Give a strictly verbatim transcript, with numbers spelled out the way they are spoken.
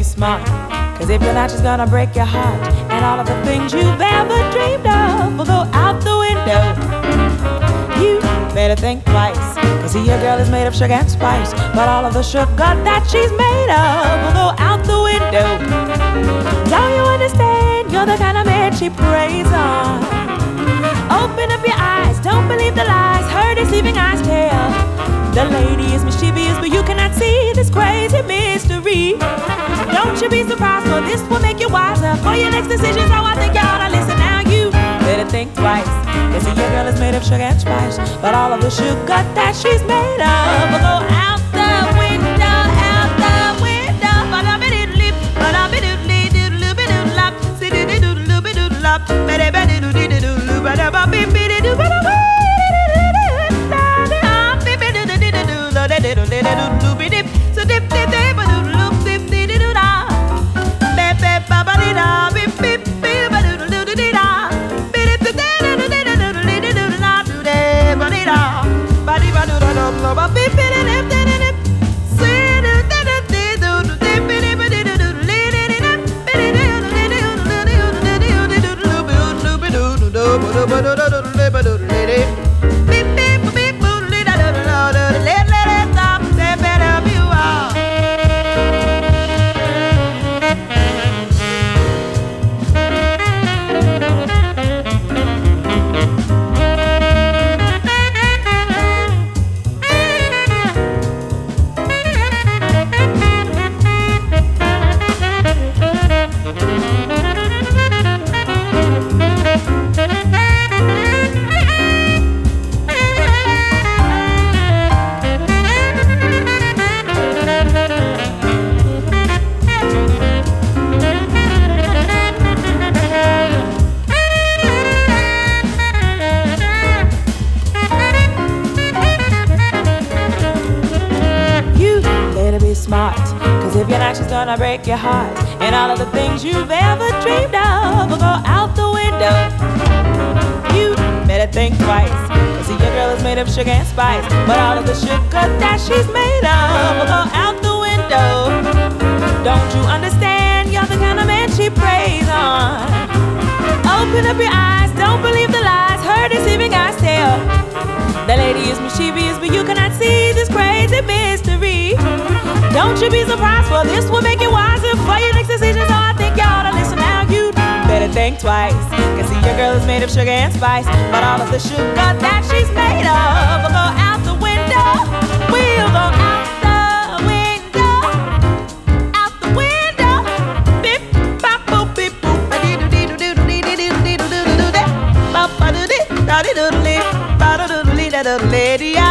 smart, cause if you're not, she's gonna break your heart. And all of the things you've ever dreamed of will go out the window. You better think twice, cause see, your girl is made of sugar and spice, but all of the sugar that she's made of will go out the window. Don't you understand? You're the kind of man she preys on. Open up your eyes, don't believe the lies her deceiving eyes tell. The lady is mischievous, but you cannot see this crazy mystery. Don't you be surprised, for this will make you wiser for your next decision. So I think you ought to listen now. You better think twice, cause see, your girl is made of sugar and spice, but all of the sugar that she's made of will go out the window, out the window. Ba-da-ba-diddle-lip, ba-da-ba-diddle-lip, si-diddle-doodle-lip-doodle-lop, ba-da-ba-diddle-diddle-loo, ba-da-ba-bip-biddy-doo-ba-da-ba. So dip dip dip ba doodle loop dip dip doo da, bip bip ba ba dee da, bip bip bip ba doodle doo dee da, bip dip dip doo doo doo doo doo doo doo da doo dee ba dee da, ba dee ba doo da doo ba bip bip dip dip dip, see doo doo doo doo doo dip dip ba dee doo doo dee dee dee dip, dee dee doo dee doo doo dee doo dee doo doo doo doo doo doo doo doo ba doo doo doo doo ba doo dee dee, bip bip bip boo dee da doo doo doo dee. Smart, cause if you're not, she's gonna break your heart. And all of the things you've ever dreamed of will go out the window. You better think twice, cause see, your girl is made of sugar and spice, but all of the sugar that she's made of will go out the window. Don't you understand? You're the kind of man she preys on. Open up your eyes, don't believe the lies her deceiving eyes tell. The lady is mischievous, but you cannot see this crazy mystery. Don't you be surprised, for this will make you wiser for your next decision. So I think you ought to listen now. You better think twice, cause see, your girl is made of sugar and spice, but all of the sugar that she's made of will go out the window. We'll go out the window, out the window. Bip bop boop bip boop ba dee doo dee doo dee doo dee dee doo dee doo doo doo doo bop ba doo dee da dee doo doo dee ba doo doo dee da doo dee dee.